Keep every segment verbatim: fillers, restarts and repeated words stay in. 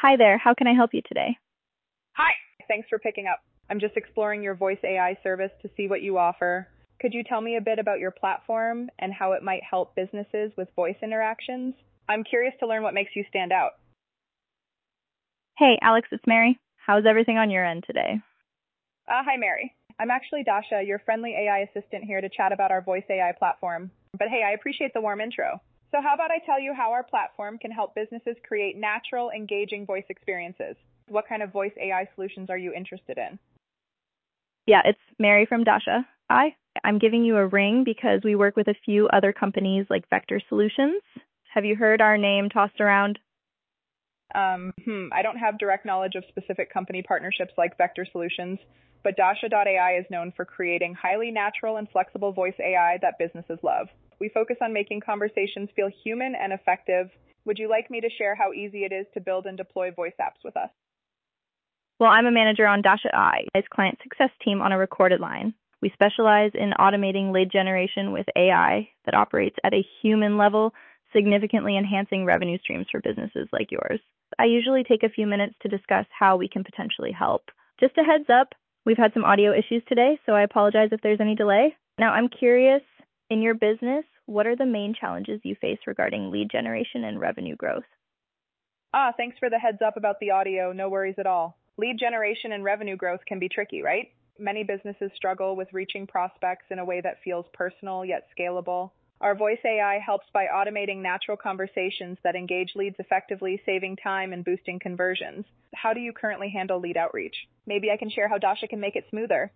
Hi there, how can I help you today? Hi. Thanks for picking up. I'm just exploring your voice A I service to see what you offer. Could you tell me a bit about your platform and how it might help businesses with voice interactions? I'm curious to learn what makes you stand out. Hey, Alex, it's Mary. How's everything on your end today? Uh, hi, Mary. I'm actually Dasha, your friendly A I assistant here to chat about our voice A I platform. But hey, I appreciate the warm intro. So how about I tell you how our platform can help businesses create natural, engaging voice experiences? What kind of voice A I solutions are you interested in? Yeah, it's Mary from Dasha. Hi, I'm giving you a ring because we work with a few other companies like Vector Solutions. Have you heard our name tossed around? Um, hmm, I don't have direct knowledge of specific company partnerships like Vector Solutions, but Dasha dot A I is known for creating highly natural and flexible voice A I that businesses love. We focus on making conversations feel human and effective. Would you like me to share how easy it is to build and deploy voice apps with us? Well, I'm a manager on Dasha A I, as client success team on a recorded line. We specialize in automating lead generation with A I that operates at a human level, significantly enhancing revenue streams for businesses like yours. I usually take a few minutes to discuss how we can potentially help. Just a heads up, we've had some audio issues today, so I apologize if there's any delay. Now, I'm curious, in your business, what are the main challenges you face regarding lead generation and revenue growth? Ah, thanks for the heads up about the audio. No worries at all. Lead generation and revenue growth can be tricky, right? Many businesses struggle with reaching prospects in a way that feels personal yet scalable. Our voice A I helps by automating natural conversations that engage leads effectively, saving time and boosting conversions. How do you currently handle lead outreach? Maybe I can share how Dasha can make it smoother.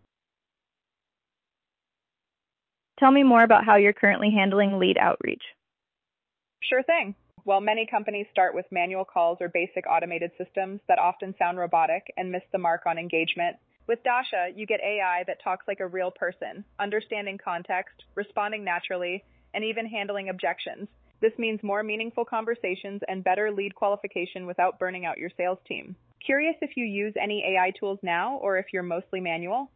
Tell me more about how you're currently handling lead outreach. Sure thing. While many companies start with manual calls or basic automated systems that often sound robotic and miss the mark on engagement, with Dasha, you get A I that talks like a real person, understanding context, responding naturally, and even handling objections. This means more meaningful conversations and better lead qualification without burning out your sales team. Curious if you use any A I tools now or if you're mostly manual?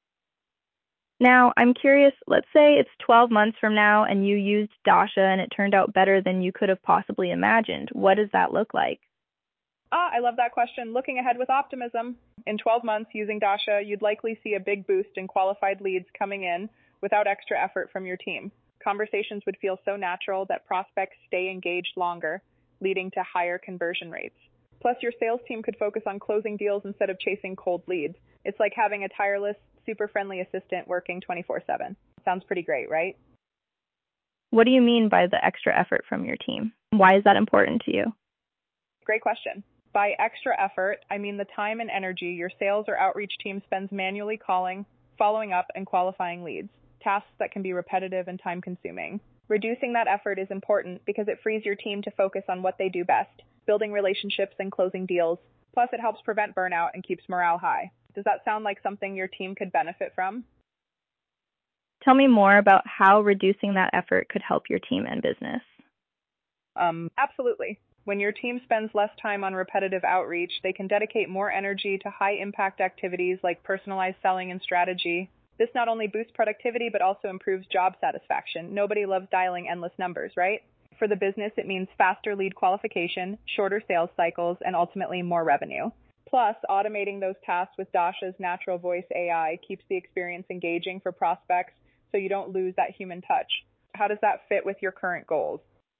Now, I'm curious, let's say it's twelve months from now and you used Dasha and it turned out better than you could have possibly imagined. What does that look like? Ah, I love that question. Looking ahead with optimism. In twelve months using Dasha, you'd likely see a big boost in qualified leads coming in without extra effort from your team. Conversations would feel so natural that prospects stay engaged longer, leading to higher conversion rates. Plus, your sales team could focus on closing deals instead of chasing cold leads. It's like having a tireless, super friendly assistant working twenty-four seven. Sounds pretty great, right? What do you mean by the extra effort from your team? Why is that important to you? Great question. By extra effort, I mean the time and energy your sales or outreach team spends manually calling, following up, and qualifying leads, tasks that can be repetitive and time-consuming. Reducing that effort is important because it frees your team to focus on what they do best, building relationships and closing deals. Plus, it helps prevent burnout and keeps morale high. Does that sound like something your team could benefit from? Tell me more about how reducing that effort could help your team and business. Um, absolutely. When your team spends less time on repetitive outreach, they can dedicate more energy to high-impact activities like personalized selling and strategy. This not only boosts productivity, but also improves job satisfaction. Nobody loves dialing endless numbers, right? For the business, it means faster lead qualification, shorter sales cycles, and ultimately more revenue. Plus, automating those tasks with Dasha's natural voice A I keeps the experience engaging for prospects so you don't lose that human touch. How does that fit with your current goals?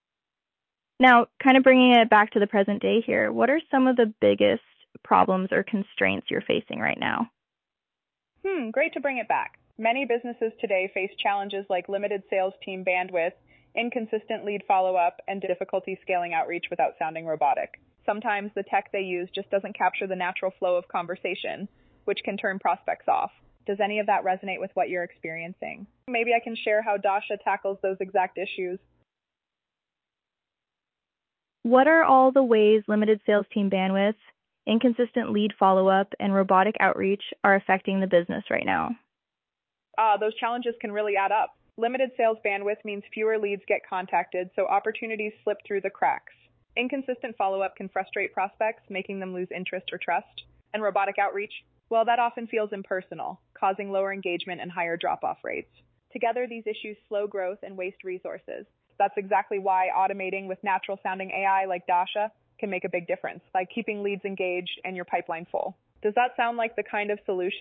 Now, kind of bringing it back to the present day here, what are some of the biggest problems or constraints you're facing right now? Hmm, great to bring it back. Many businesses today face challenges like limited sales team bandwidth, inconsistent lead follow-up, and difficulty scaling outreach without sounding robotic. Sometimes the tech they use just doesn't capture the natural flow of conversation, which can turn prospects off. Does any of that resonate with what you're experiencing? Maybe I can share how Dasha tackles those exact issues. What are all the ways limited sales team bandwidth, inconsistent lead follow-up, and robotic outreach are affecting the business right now? Ah, those challenges can really add up. Limited sales bandwidth means fewer leads get contacted, so opportunities slip through the cracks. Inconsistent follow-up can frustrate prospects, making them lose interest or trust. And robotic outreach, well, that often feels impersonal, causing lower engagement and higher drop-off rates. Together, these issues slow growth and waste resources. That's exactly why automating with natural-sounding A I like Dasha can make a big difference, like keeping leads engaged and your pipeline full. Does that sound like the kind of solution